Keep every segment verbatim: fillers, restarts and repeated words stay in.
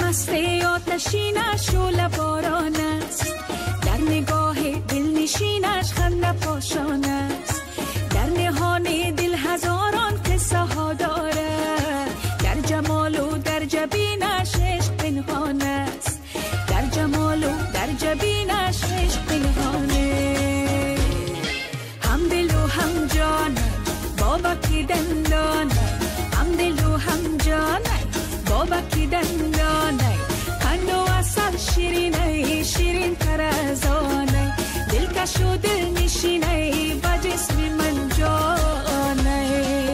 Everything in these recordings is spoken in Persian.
مست آتشینش شعله باران است، در نگاه دلنشینش خنده پاشان است، در نهان دل هزاران قصه ها دارد، در جمال و در جبینش عشق پنهان است، در جمال و در جبینش عشق پنهانه. هم دل و هم جان بابا کی دندان، هم دل و هم جان بابا کی دندانه، قند و عسل شیرینه شیرین تر از آنه، دلکش و دل نشینه با جسم من جانه.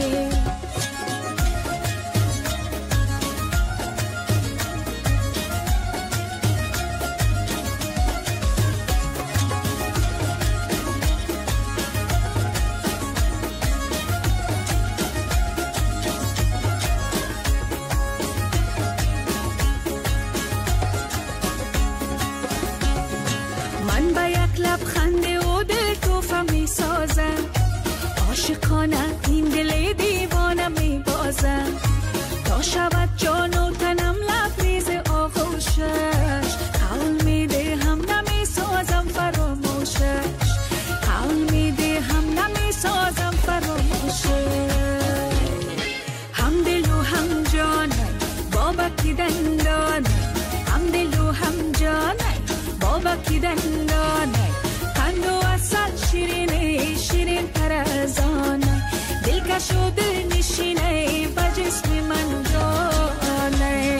من با یک لبخند او دل توفه می سازم، عاشقانه این دل دیوانه می بازم، تا شود جان و تنم لبریز آغوشش، قول می ده هم نمی سازم فراموشش، قول می ده هم نمی سازم فراموشش. هم دل و هم جان بابا کی دندانه، هم دل و هم جان بابا کی دندانه، قند و عسل شیرینه شیرین تر از آنه، دلکش و دل نشینه با جسم من جانه.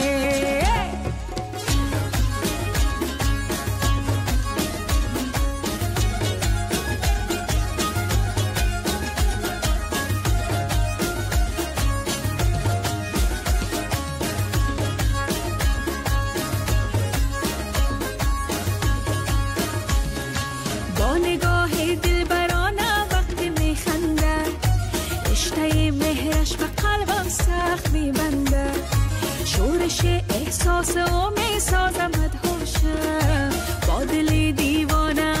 نگاه دل برانه وقتی میخنده، رشته مهرش به قلبم سخت میبنده، شورش احساس او میسازم مدهوشم، با دل دیوانه